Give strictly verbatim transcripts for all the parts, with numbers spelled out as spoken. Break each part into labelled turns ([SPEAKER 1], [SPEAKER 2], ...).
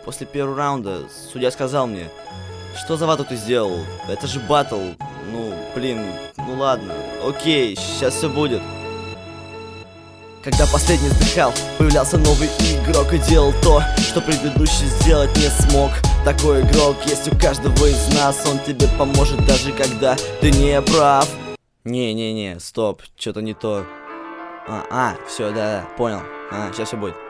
[SPEAKER 1] После первого раунда судья сказал мне: что за вату ты сделал? Это же батл. Ну, блин, ну ладно. Окей, сейчас все будет. Когда последний вздыхал, появлялся новый игрок и делал то, что предыдущий сделать не смог. Такой игрок есть у каждого из нас, он тебе поможет даже когда ты не прав. Не-не-не, стоп, что-то не то. А, а, все, да-да, понял. А, сейчас все будет.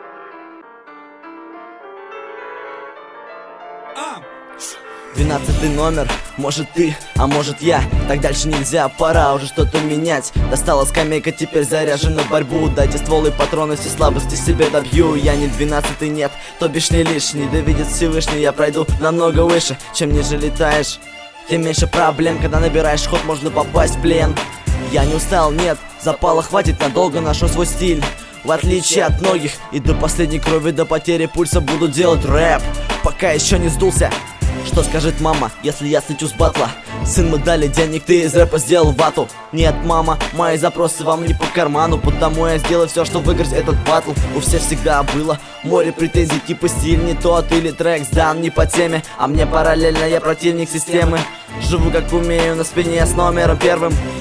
[SPEAKER 1] Двенадцатый номер, может ты, а может я. Так дальше нельзя, пора уже что-то менять. Достала скамейка, теперь заряжена в борьбу. Дайте ствол и патроны, все слабости себе добью. Я не двенадцатый, нет, то бишь не лишний. Да видит Всевышний, я пройду намного выше. Чем ниже летаешь, тем меньше проблем. Когда набираешь ход, можно попасть в плен. Я не устал, нет, запала хватит надолго, нашел свой стиль. В отличие от многих, и до последней крови, до потери пульса буду делать рэп, пока еще не сдулся. Что скажет мама, если я слечу с батла? Сын, мы дали денег, ты из рэпа сделал вату. Нет, мама, мои запросы вам не по карману, потому я сделаю все, чтобы выиграть этот батл. У всех всегда было море претензий, типа стиль не тот или трек сдан не по теме. А мне параллельно, я противник системы. Живу как умею, на спине с номером первым.